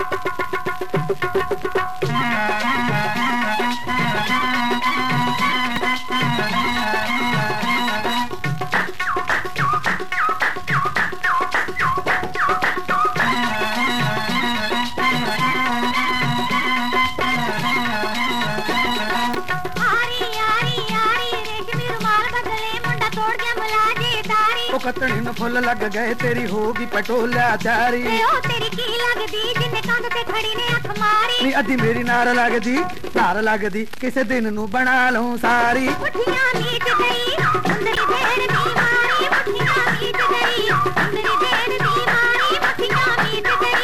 कतनी न फुल लग गए तेरी होगी पटोला चारी तेरी की लगदी जिन्ने कंध ते खड़ी ने अख मारी नी अद्धी मेरी नार लगदी किसे दिन नू बना लूं सारी मुठियां मीट गई सुंदरी देर दी मारी मुठियां मीट गई सुंदरी देर दी मारी मुठियां मीट गई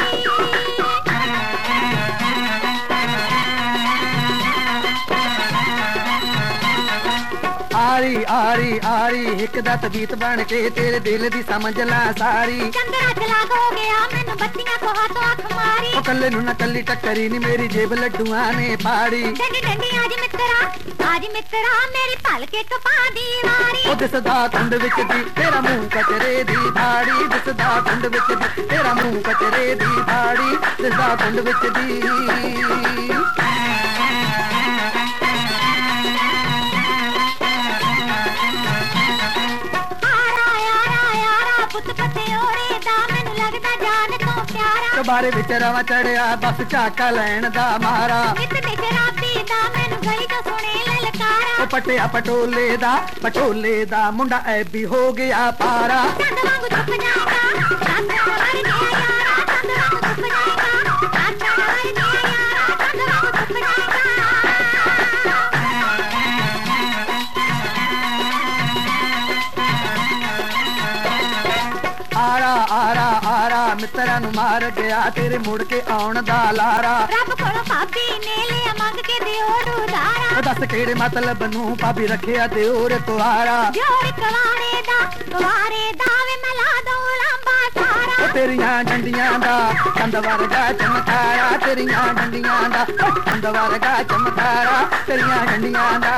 आरी आरी आरी एक दत गीत बन के तेरे दिल दी समझ ला सारी चंद्रा चला हो गया मैनू बत्तियां को हाथों अख मारी ओ कल्ले नू ना कल्ली टक्करी नी मेरी जेब लड्डूआं ने पाड़ी डंडी डंडी आज मित्रा मेरी पलके तो पा दीवारी ओ दिसदा कुंड विच दी तेरा मुंह कचरे दी फाड़ी दिसदा कुंड विच दी तेरा मुंह कचरे दी फाड़ी दिसदा कुंड विच दी बारे विच रवा चढ़िया बस झाका लैन दा मारा ओ पटिया पटोले दा मुंडा ऐबी हो गया पारा आरा मित्रा नू मार गया तेरे मुड़ के आउण दा लारा रब कोलों भाभी ने लिया मंग के दिओर उधारा दस केड़े मतलब नू भाभी रखिया दिओर कुआरा दिओर कुवारे दा वे मला दो लंबा सारा तेरियां डंडियां दा कंद वर्गा चमकारा तेरियां डंडियां दा कंद वर्गा चमकारा तेरियां डंडियां दा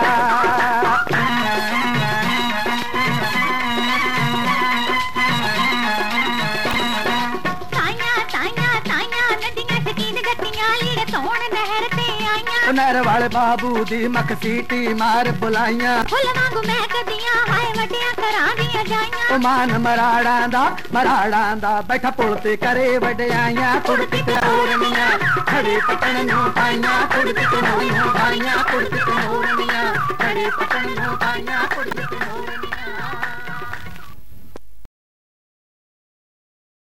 नहर वाले बाबू दी मख सीटी मार बुलाइयां फुल वांगू महकदियां हाय वड्डियां घरां दियां जाइयां ओ मान मराड़ा दा बैठा पुल ते करे वड्डियां कुड़ती ते ओरनियां खड़े पटन नू पाइयां कुड़ती ते नूं पाइयां कुड़ती ते ओरनियां खड़े पटन नू पाइयां कुड़ती ते